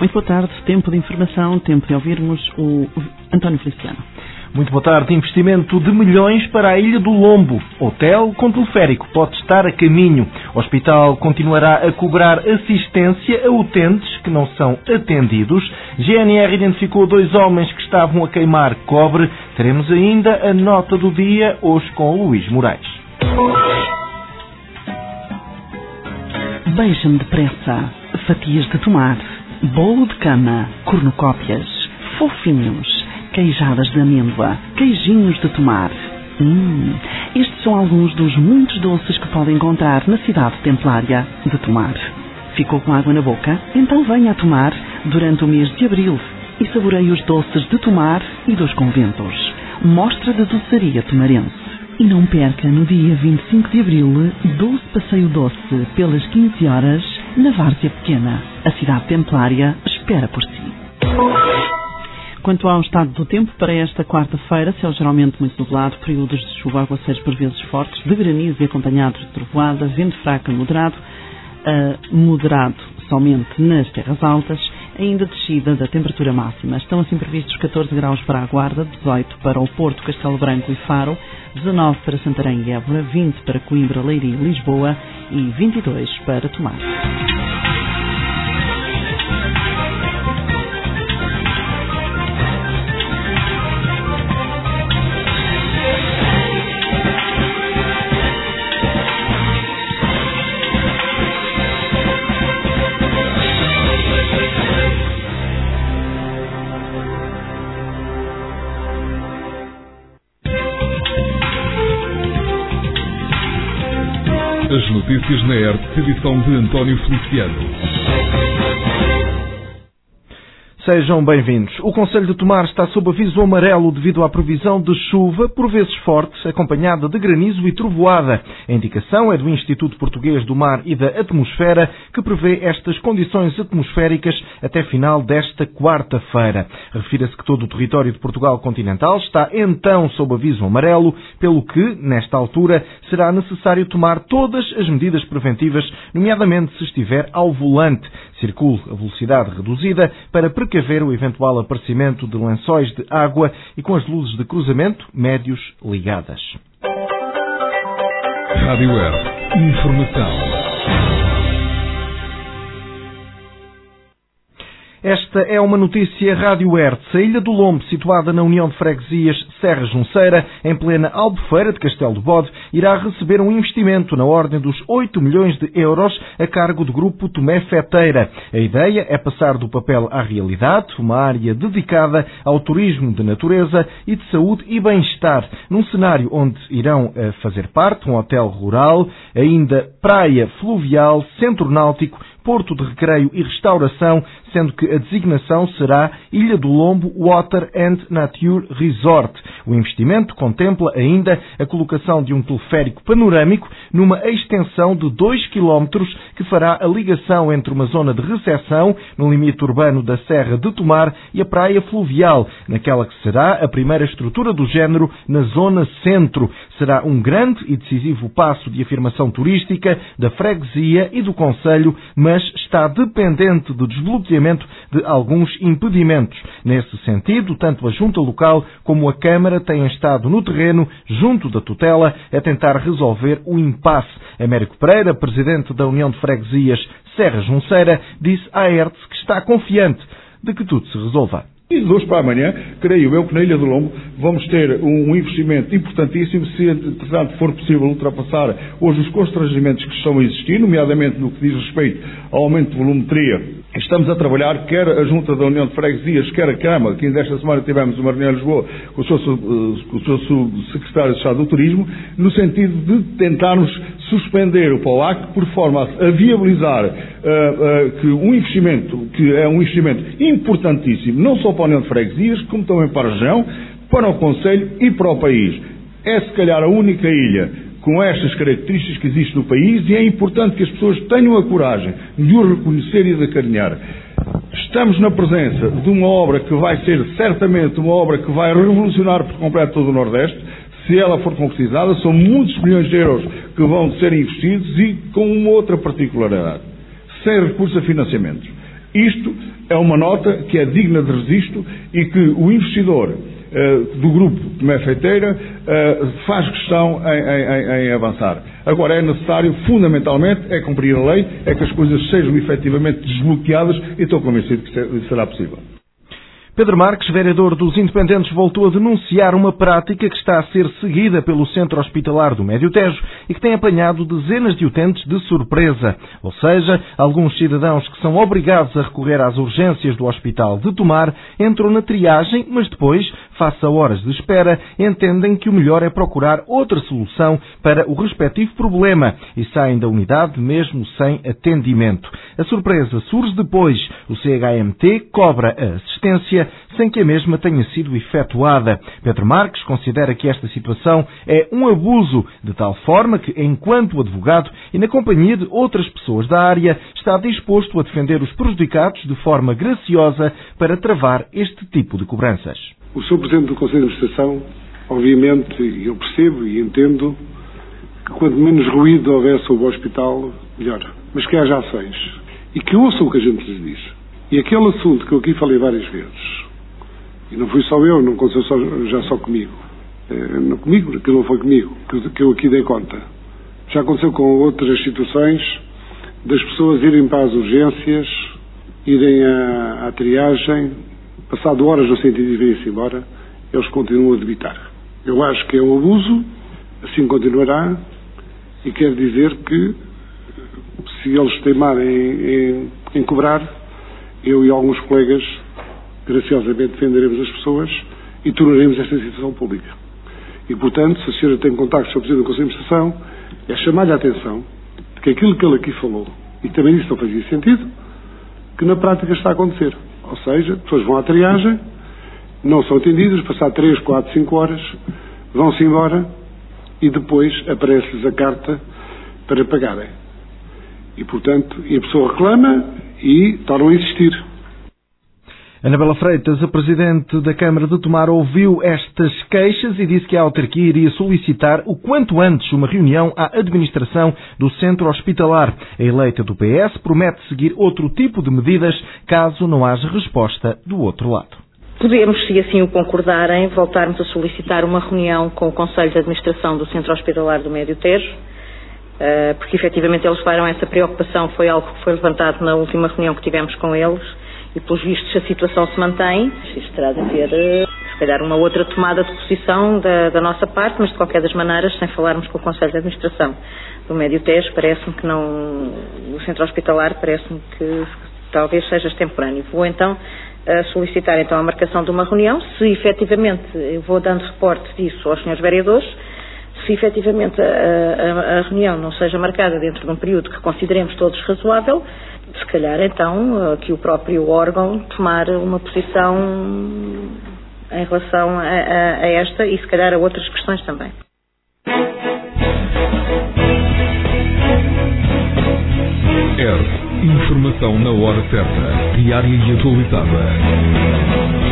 Muito boa tarde. Tempo de informação, tempo de ouvirmos o António Feliciano. Muito boa tarde. Investimento de milhões para a Ilha do Lombo. Hotel com teleférico pode estar a caminho. O hospital continuará a cobrar assistência a utentes que não são atendidos. GNR identificou 2 homens que estavam a queimar cobre. Teremos ainda a nota do dia, hoje com Luís Moraes. Beija-me depressa. Fatias de tomar. Bolo de cama. Cornucópias. Fofinhos. Queijadas de amêndoa, queijinhos de tomar. Estes são alguns dos muitos doces que podem encontrar na cidade templária de Tomar. Ficou com água na boca? Então venha a Tomar durante o mês de abril e saboreie os doces de Tomar e dos conventos. Mostra de doçaria tomarense. E não perca no dia 25 de abril, doce passeio doce pelas 15 horas na Várzea Pequena. A cidade templária espera por si. Quanto ao estado do tempo, para esta quarta-feira, céu geralmente muito nublado, períodos de chuva, aguaceiros por vezes fortes, de granizo e acompanhados de trovoada, vento fraco a moderado somente nas terras altas, ainda descida da temperatura máxima. Estão assim previstos 14 graus para a Guarda, 18 para o Porto, Castelo Branco e Faro, 19 para Santarém e Évora, 20 para Coimbra, Leiria e Lisboa e 22 para Tomar. As notícias na ERT, edição de António Feliciano. Sejam bem-vindos. O Concelho de Tomar está sob aviso amarelo devido à previsão de chuva, por vezes forte, acompanhada de granizo e trovoada. A indicação é do Instituto Português do Mar e da Atmosfera, que prevê estas condições atmosféricas até final desta quarta-feira. Refira-se que todo o território de Portugal continental está então sob aviso amarelo, pelo que, nesta altura, será necessário tomar todas as medidas preventivas, nomeadamente se estiver ao volante. Circule a velocidade reduzida para precaver o eventual aparecimento de lençóis de água e com as luzes de cruzamento médios ligadas. Rádio ERT. Informação. Esta é uma notícia Rádio ERT. A Ilha do Lombo, situada na União de Freguesias Serra Junceira, em plena Albufeira de Castelo de Bode, irá receber um investimento na ordem dos 8 milhões de euros a cargo do grupo Tomé Feteira. A ideia é passar do papel à realidade, uma área dedicada ao turismo de natureza e de saúde e bem-estar, num cenário onde irão fazer parte um hotel rural, ainda praia fluvial, centro náutico, porto de recreio e restauração, sendo que a designação será Ilha do Lombo Water and Nature Resort. O investimento contempla ainda a colocação de um teleférico panorâmico numa extensão de 2 km que fará a ligação entre uma zona de recepção no limite urbano da Serra de Tomar e a praia fluvial, naquela que será a primeira estrutura do género na zona centro. Será um grande e decisivo passo de afirmação turística da freguesia e do concelho, mas está dependente do desbloqueamento de alguns impedimentos. Nesse sentido, tanto a Junta Local como a Câmara têm estado no terreno, junto da tutela, a tentar resolver o impasse. Américo Pereira, presidente da União de Freguesias Serra Junceira, disse à ERT que está confiante de que tudo se resolva. E de hoje para amanhã, creio eu que na Ilha do Lombo vamos ter um investimento importantíssimo, se entretanto for possível ultrapassar hoje os constrangimentos que estão a existir, nomeadamente no que diz respeito ao aumento de volumetria. Estamos a trabalhar, quer a Junta da União de Freguesias, quer a Câmara, que ainda esta semana tivemos uma reunião em Lisboa com o seu Subsecretário de Estado do Turismo, no sentido de tentarmos suspender o POAC por forma a viabilizar que um investimento, que é um investimento importantíssimo, não só para a União de Freguesias, como também para a região, para o Concelho e para o país. É se calhar a única ilha com estas características que existe no país, e é importante que as pessoas tenham a coragem de o reconhecer e de acarinhar. Estamos na presença de uma obra que vai ser certamente uma obra que vai revolucionar por completo todo o Nordeste. Se ela for concretizada, são muitos milhões de euros que vão ser investidos, e com uma outra particularidade: sem recurso a financiamentos. Isto é uma nota que é digna de registro e que o investidor do grupo Tomé Feiteira faz questão em avançar. Agora é necessário, fundamentalmente, é cumprir a lei, é que as coisas sejam efetivamente desbloqueadas e estou convencido que será possível. Pedro Marques, vereador dos Independentes, voltou a denunciar uma prática que está a ser seguida pelo Centro Hospitalar do Médio Tejo e que tem apanhado dezenas de utentes de surpresa. Ou seja, alguns cidadãos que são obrigados a recorrer às urgências do Hospital de Tomar entram na triagem, mas depois, face a horas de espera, entendem que o melhor é procurar outra solução para o respectivo problema e saem da unidade mesmo sem atendimento. A surpresa surge depois. O CHMT cobra a assistência sem que a mesma tenha sido efetuada. Pedro Marques considera que esta situação é um abuso, de tal forma que, enquanto advogado e na companhia de outras pessoas da área, está disposto a defender os prejudicados de forma graciosa para travar este tipo de cobranças. O Sr. Presidente do Conselho de Administração, obviamente, eu percebo e entendo que quanto menos ruído houver sobre o hospital, melhor. Mas que haja ações. E que ouçam o que a gente lhes diz. E aquele assunto que eu aqui falei várias vezes, e não fui só eu, não aconteceu já só comigo, que não foi comigo, que eu aqui dei conta. Já aconteceu com outras situações das pessoas irem para as urgências, irem à triagem, passado horas no sentido de virem-se embora, eles continuam a debitar. Eu acho que é um abuso, assim continuará, e quero dizer que se eles teimarem em cobrar, eu e alguns colegas graciosamente defenderemos as pessoas e tornaremos esta situação pública. E, portanto, se a senhora tem contacto com o Presidente do Conselho de Administração, é chamar-lhe a atenção de que aquilo que ele aqui falou, e também isso não fazia sentido, que na prática está a acontecer. Ou seja, as pessoas vão à triagem, não são atendidas, passar 3, 4, 5 horas, vão-se embora e depois aparece-lhes a carta para pagarem. E, portanto, a pessoa reclama e tornam a insistir. Anabela Freitas, a Presidente da Câmara de Tomar, ouviu estas queixas e disse que a autarquia iria solicitar o quanto antes uma reunião à administração do centro hospitalar. A eleita do PS promete seguir outro tipo de medidas caso não haja resposta do outro lado. Podemos, se assim o concordarem, voltarmos a solicitar uma reunião com o Conselho de Administração do Centro Hospitalar do Médio Tejo, porque efetivamente eles levaram essa preocupação, foi algo que foi levantado na última reunião que tivemos com eles e pelos vistos a situação se mantém. Isto terá de haver, se calhar, uma outra tomada de posição da nossa parte, mas de qualquer das maneiras, sem falarmos com o Conselho de Administração do Médio Tejo, parece-me que não, o Centro Hospitalar parece-me que talvez seja extemporâneo. Vou então solicitar então a marcação de uma reunião, se efetivamente, eu vou dando reporte disso aos senhores vereadores, se efetivamente a reunião não seja marcada dentro de um período que consideremos todos razoável, se calhar então que o próprio órgão tomar uma posição em relação a esta e se calhar a outras questões também. Informação na hora certa, diária e atualizada.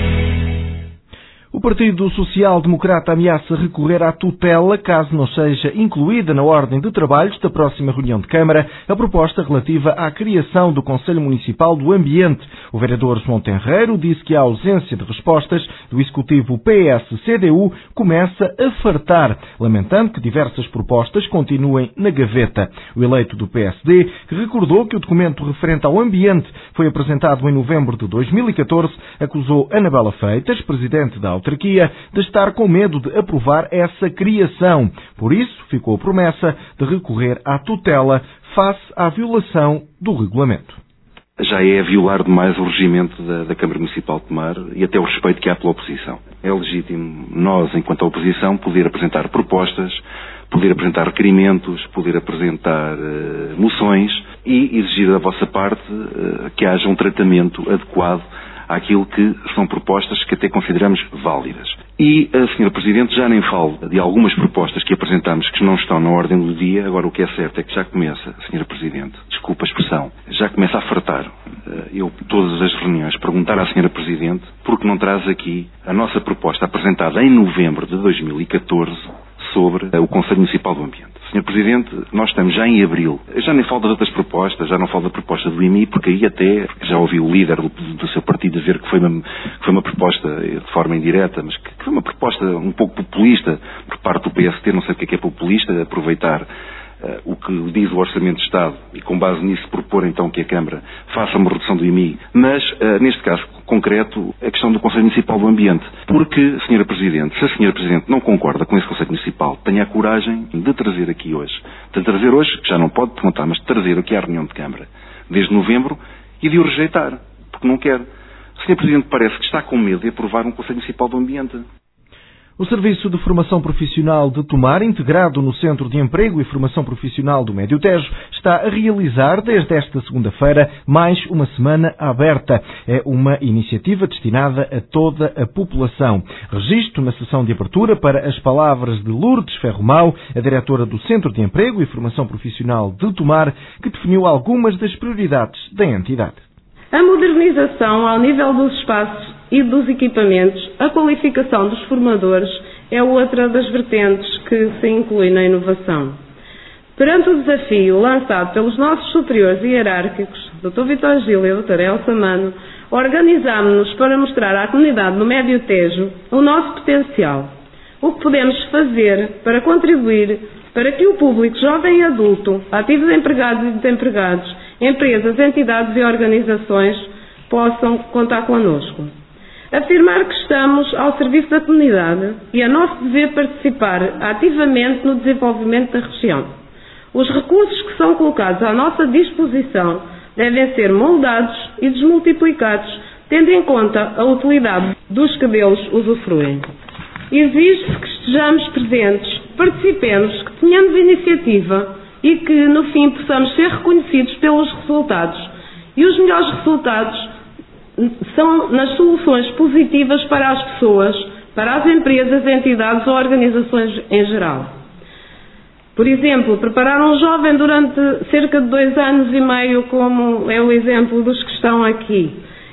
O Partido Social Democrata ameaça recorrer à tutela caso não seja incluída na ordem de trabalhos da próxima reunião de Câmara a proposta relativa à criação do Conselho Municipal do Ambiente. O vereador João Tenreiro disse que a ausência de respostas do executivo PS-CDU começa a fartar, lamentando que diversas propostas continuem na gaveta. O eleito do PSD, que recordou que o documento referente ao ambiente foi apresentado em novembro de 2014, acusou Anabela Freitas, presidente da autarquia, de estar com medo de aprovar essa criação. Por isso, ficou a promessa de recorrer à tutela face à violação do regulamento. Já é violar demais o regimento da Câmara Municipal de Tomar e até o respeito que há pela oposição. É legítimo nós, enquanto oposição, poder apresentar propostas, poder apresentar requerimentos, poder apresentar moções e exigir da vossa parte que haja um tratamento adequado àquilo que são propostas que até consideramos válidas. E a Sra. Presidente já nem falo de algumas propostas que apresentamos que não estão na ordem do dia. Agora o que é certo é que já começa, Sra. Presidente, desculpa a expressão, já começa a fartar. Eu, todas as reuniões, perguntar à Sra. Presidente porque não traz aqui a nossa proposta apresentada em novembro de 2014 sobre o Conselho Municipal do Ambiente. Sr. Presidente, nós estamos já em abril. Eu já nem falo das outras propostas, já não falo da proposta do IMI, porque aí até já ouvi o líder do seu partido dizer que foi uma proposta de forma indireta, mas que foi uma proposta um pouco populista por parte do PST, não sei o que é populista, aproveitar o que diz o Orçamento de Estado e com base nisso propor então que a Câmara faça uma redução do IMI, mas neste caso concreto a questão do Conselho Municipal do Ambiente, porque, Sra. Presidente, se a Sra. Presidente não concorda com esse Conselho Municipal, tenha a coragem de trazer aqui hoje, que já não pode perguntar, mas de trazer aqui à reunião de Câmara desde novembro e de o rejeitar, porque não quer. A Sra. Presidente parece que está com medo de aprovar um Conselho Municipal do Ambiente. O Serviço de Formação Profissional de Tomar, integrado no Centro de Emprego e Formação Profissional do Médio Tejo, está a realizar desde esta segunda-feira mais uma semana aberta. É uma iniciativa destinada a toda a população. Registro na sessão de abertura para as palavras de Lourdes Ferromau, a diretora do Centro de Emprego e Formação Profissional de Tomar, que definiu algumas das prioridades da entidade. A modernização ao nível dos espaços e dos equipamentos, a qualificação dos formadores é outra das vertentes que se inclui na inovação. Perante o desafio lançado pelos nossos superiores hierárquicos, Dr. Vítor Gil e Dr. Elsa Mano, organizámos-nos para mostrar à comunidade do Médio Tejo o nosso potencial. O que podemos fazer para contribuir para que o público jovem e adulto, ativos empregados e desempregados, empresas, entidades e organizações possam contar connosco. Afirmar que estamos ao serviço da comunidade e é nosso dever participar ativamente no desenvolvimento da região. Os recursos que são colocados à nossa disposição devem ser moldados e desmultiplicados, tendo em conta a utilidade dos que deles usufruem. Exige-se que estejamos presentes, participemos, que tenhamos iniciativa e que, no fim, possamos ser reconhecidos pelos resultados. E os melhores resultados são nas soluções positivas para as pessoas, para as empresas, entidades ou organizações em geral. Por exemplo, preparar um jovem durante cerca de 2 anos e meio, como é o exemplo dos que estão aqui,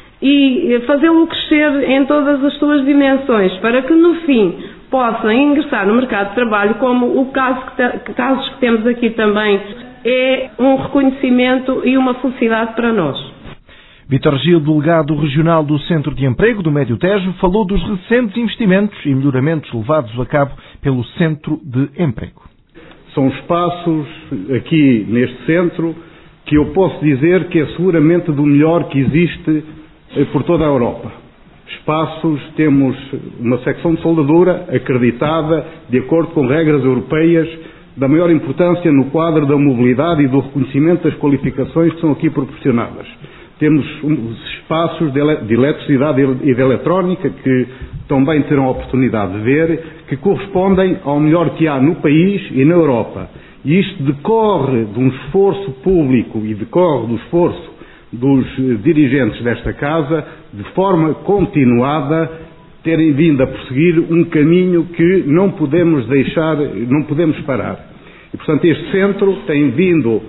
e fazê-lo crescer em todas as suas dimensões, para que no fim possa ingressar no mercado de trabalho, como o casos que temos aqui também, é um reconhecimento e uma felicidade para nós. Vítor Gil, delegado regional do Centro de Emprego do Médio Tejo, falou dos recentes investimentos e melhoramentos levados a cabo pelo Centro de Emprego. São espaços aqui neste centro que eu posso dizer que é seguramente do melhor que existe por toda a Europa. Espaços, temos uma secção de soldadura acreditada, de acordo com regras europeias, da maior importância no quadro da mobilidade e do reconhecimento das qualificações que são aqui proporcionadas. Temos espaços de eletricidade e de eletrónica que também terão a oportunidade de ver, que correspondem ao melhor que há no país e na Europa. E isto decorre de um esforço público e decorre do esforço dos dirigentes desta Casa, de forma continuada, terem vindo a prosseguir um caminho que não podemos deixar, não podemos parar. E, portanto, este centro tem vindo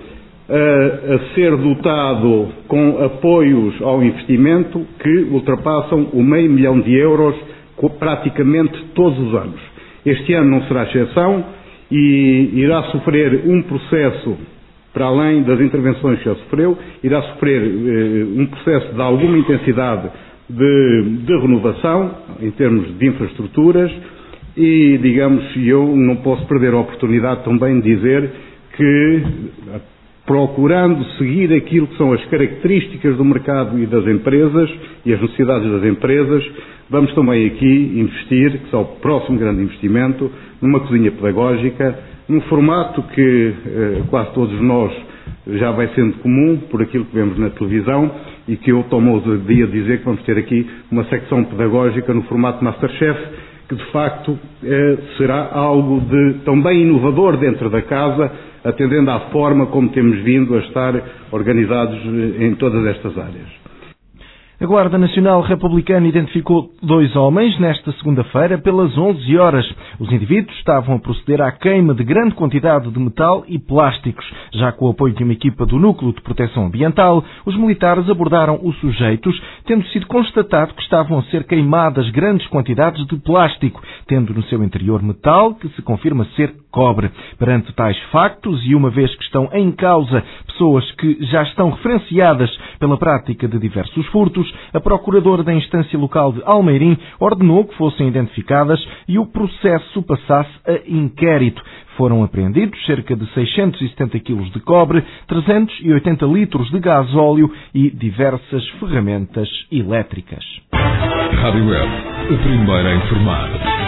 a ser dotado com apoios ao investimento que ultrapassam o €500 milhão praticamente todos os anos. Este ano não será exceção e irá sofrer um processo, para além das intervenções que já sofreu, irá sofrer um processo de alguma intensidade de renovação, em termos de infraestruturas, e, digamos, eu não posso perder a oportunidade também de dizer que, procurando seguir aquilo que são as características do mercado e das empresas, e as necessidades das empresas, vamos também aqui investir, que é o próximo grande investimento, numa cozinha pedagógica, num formato que quase todos nós já vai sendo comum, por aquilo que vemos na televisão, e que eu tomo ousadia de dizer que vamos ter aqui uma secção pedagógica no formato Masterchef, que de facto será algo também inovador dentro da Casa, atendendo à forma como temos vindo a estar organizados em todas estas áreas. A Guarda Nacional Republicana identificou 2 homens nesta segunda-feira pelas 11 horas. Os indivíduos estavam a proceder à queima de grande quantidade de metal e plásticos. Já com o apoio de uma equipa do Núcleo de Proteção Ambiental, os militares abordaram os sujeitos, tendo sido constatado que estavam a ser queimadas grandes quantidades de plástico, tendo no seu interior metal que se confirma ser cobre. Perante tais factos, e uma vez que estão em causa pessoas que já estão referenciadas pela prática de diversos furtos, a Procuradora da Instância Local de Almeirim ordenou que fossem identificadas e o processo passasse a inquérito. Foram apreendidos cerca de 670 quilos de cobre, 380 litros de gasóleo e diversas ferramentas elétricas. Rádio Web, o primeiro a informar.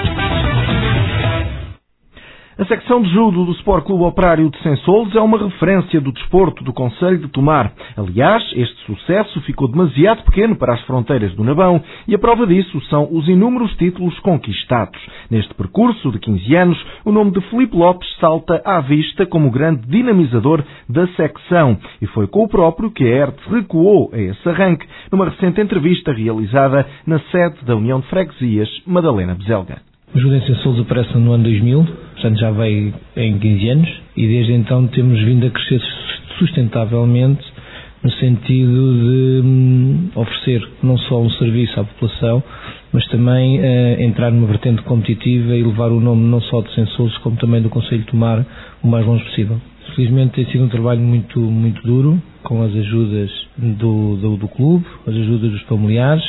A secção de judo do Sport Clube Operário de Sensols é uma referência do desporto do concelho de Tomar. Aliás, este sucesso ficou demasiado pequeno para as fronteiras do Nabão e a prova disso são os inúmeros títulos conquistados. Neste percurso de 15 anos, o nome de Filipe Lopes salta à vista como o grande dinamizador da secção e foi com o próprio que a ERTE recuou a esse arranque numa recente entrevista realizada na sede da União de Freguesias Madalena Bezelga. O judo em Sensols aparece no ano 2000, portanto já veio em 15 anos, e desde então temos vindo a crescer sustentavelmente no sentido de oferecer não só um serviço à população, mas também entrar numa vertente competitiva e levar o nome não só de Sensols, como também do concelho de Tomar o mais longe possível. Felizmente tem sido um trabalho muito duro, com as ajudas do clube, as ajudas dos familiares,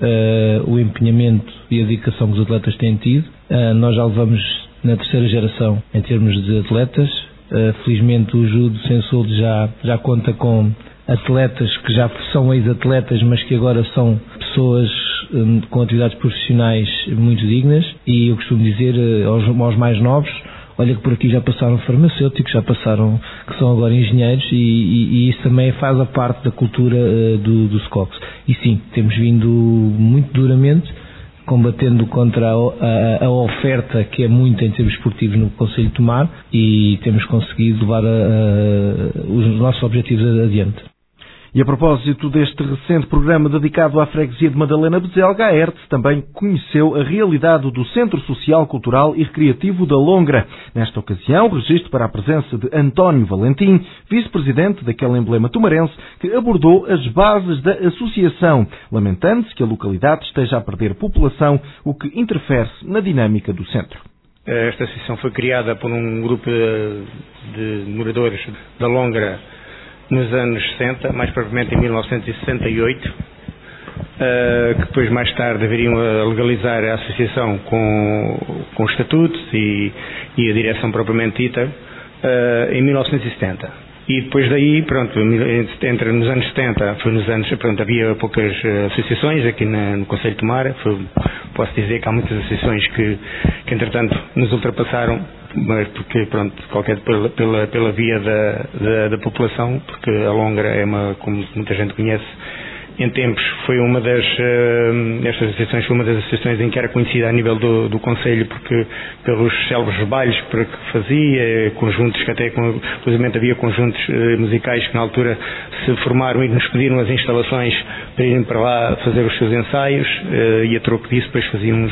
o empenhamento e a dedicação que os atletas têm tido. Nós já levamos na terceira geração em termos de atletas. Felizmente o judo Sensols já conta com atletas que já são ex-atletas, mas que agora são pessoas com atividades profissionais muito dignas, e eu costumo dizer aos mais novos: olha que por aqui já passaram farmacêuticos, já passaram que são agora engenheiros, e isso também faz a parte da cultura do SCOPS. E sim, temos vindo muito duramente, combatendo contra a oferta que é muito em termos esportivos no concelho de Tomar, e temos conseguido levar os nossos objetivos adiante. E a propósito deste recente programa dedicado à freguesia de Madalena Bezelga, a ERTE também conheceu a realidade do Centro Social, Cultural e Recreativo da Longra. Nesta ocasião, registro para a presença de António Valentim, vice-presidente daquele emblema tomarense, que abordou as bases da associação, lamentando-se que a localidade esteja a perder população, o que interfere na dinâmica do centro. Esta associação foi criada por um grupo de moradores da Longra nos anos 60, mais propriamente em 1968, que depois mais tarde viriam a legalizar a associação com os estatutos e a direção propriamente dita, em 1970. E depois daí, pronto, entre nos anos 70, foi nos anos, pronto, havia poucas associações aqui no concelho de Tomar. Posso dizer que há muitas associações que entretanto nos ultrapassaram, mas porque, pronto, qualquer pela via da população, porque a Longra é como muita gente conhece, em tempos foi estas associações foi uma das associações em que era conhecida a nível do concelho, porque pelos célebres bailes que fazia, conjuntos que até, inclusive havia conjuntos musicais que na altura se formaram e nos pediram as instalações para irem para lá fazer os seus ensaios, e a troco disso depois fazíamos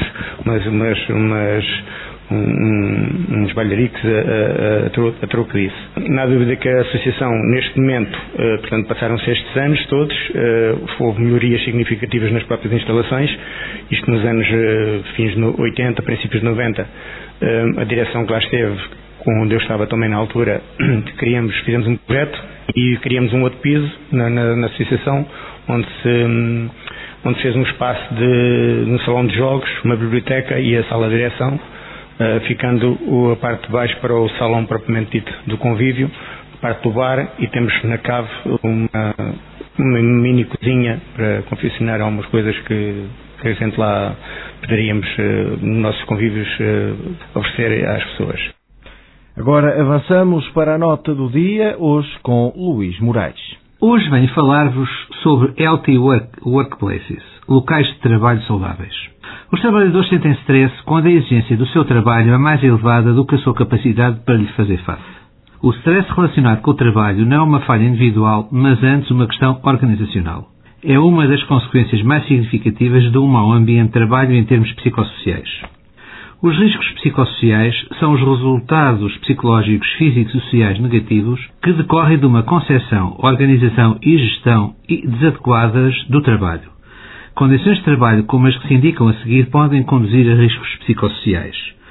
uns bailariques a troco disso. Não há dúvida que a associação, neste momento, portanto, passaram-se estes anos todos, houve melhorias significativas nas próprias instalações, isto nos anos fins de 80, princípios de 90, a direção que lá esteve, onde eu estava também na altura, fizemos um projeto e criamos um outro piso na associação, onde se fez um espaço um salão de jogos, uma biblioteca e a sala de direção, ficando a parte de baixo para o salão propriamente dito do convívio, a parte do bar, e temos na cave uma mini cozinha para confeccionar algumas coisas que a gente lá poderíamos, nos nossos convívios, oferecer às pessoas. Agora avançamos para a nota do dia, hoje com Luís Moraes. Hoje venho falar-vos sobre Healthy Workplaces, locais de trabalho saudáveis. Os trabalhadores sentem stress quando a exigência do seu trabalho é mais elevada do que a sua capacidade para lhe fazer face. O stress relacionado com o trabalho não é uma falha individual, mas antes uma questão organizacional. É uma das consequências mais significativas de um mau ambiente de trabalho em termos psicossociais. Os riscos psicossociais são os resultados psicológicos, físicos e sociais negativos que decorrem de uma concepção, organização e gestão desadequadas do trabalho. Condições de trabalho como as que se indicam a seguir podem conduzir a riscos psicossociais.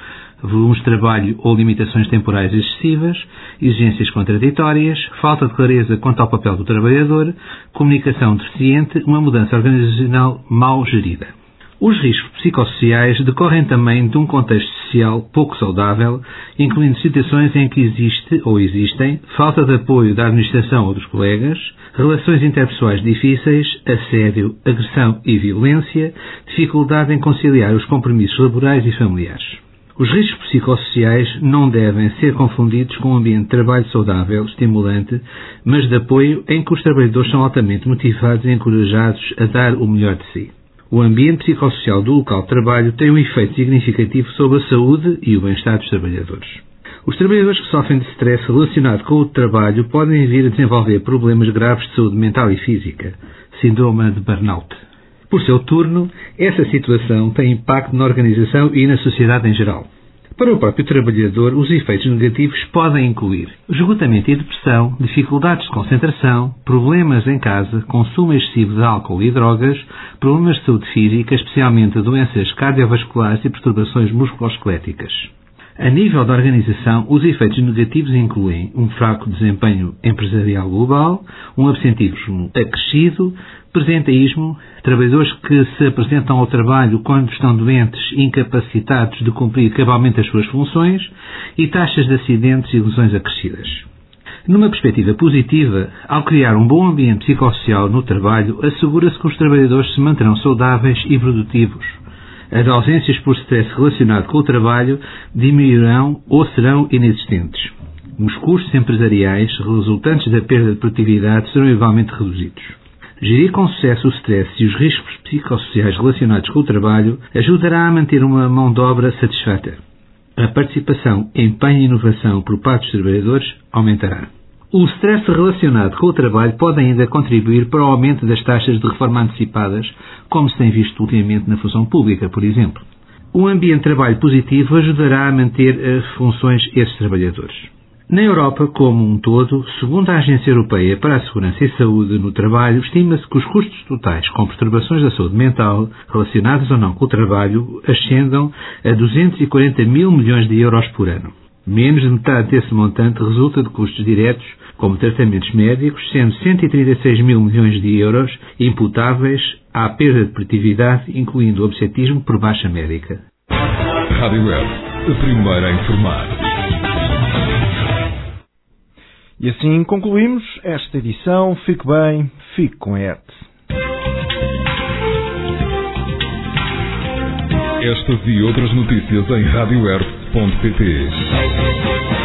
volumes de trabalho ou limitações temporais excessivas, exigências contraditórias, falta de clareza quanto ao papel do trabalhador, comunicação deficiente, uma mudança organizacional mal gerida. Os riscos psicossociais decorrem também de um contexto social pouco saudável, incluindo situações em que existe ou existem falta de apoio da administração ou dos colegas, relações interpessoais difíceis, assédio, agressão e violência, dificuldade em conciliar os compromissos laborais e familiares. Os riscos psicossociais não devem ser confundidos com um ambiente de trabalho saudável, estimulante, mas de apoio em que os trabalhadores são altamente motivados e encorajados a dar o melhor de si. O ambiente psicossocial do local de trabalho tem um efeito significativo sobre a saúde e o bem-estar dos trabalhadores. Os trabalhadores que sofrem de stress relacionado com o trabalho podem vir a desenvolver problemas graves de saúde mental e física, síndrome de burnout. Por seu turno, essa situação tem impacto na organização e na sociedade em geral. Para o próprio trabalhador, os efeitos negativos podem incluir esgotamento e depressão, dificuldades de concentração, problemas em casa, consumo excessivo de álcool e drogas, problemas de saúde física, especialmente doenças cardiovasculares e perturbações musculoesqueléticas. A nível da organização, os efeitos negativos incluem um fraco desempenho empresarial global, um absentismo acrescido, presenteísmo, trabalhadores que se apresentam ao trabalho quando estão doentes e incapacitados de cumprir cabalmente as suas funções e taxas de acidentes e lesões acrescidas. Numa perspectiva positiva, ao criar um bom ambiente psicossocial no trabalho, assegura-se que os trabalhadores se manterão saudáveis e produtivos. As ausências por stress relacionado com o trabalho diminuirão ou serão inexistentes. Os custos empresariais resultantes da perda de produtividade serão igualmente reduzidos. Gerir com sucesso o stress e os riscos psicossociais relacionados com o trabalho ajudará a manter uma mão de obra satisfeita. A participação, empenho e inovação por parte dos trabalhadores aumentará. O stress relacionado com o trabalho pode ainda contribuir para o aumento das taxas de reforma antecipadas, como se tem visto ultimamente na função pública, por exemplo. Um ambiente de trabalho positivo ajudará a manter as funções esses trabalhadores. Na Europa como um todo, segundo a Agência Europeia para a Segurança e Saúde no Trabalho, estima-se que os custos totais com perturbações da saúde mental, relacionadas ou não com o trabalho, ascendam a 240 mil milhões de euros por ano. Menos de metade desse montante resulta de custos diretos, como tratamentos médicos, sendo 136 mil milhões de euros imputáveis à perda de produtividade, incluindo o absentismo por baixa médica. Rádio Web, a primeira a informar. E assim concluímos esta edição. Fique bem, fique com a ERT. Estas e outras notícias em radioert.pt.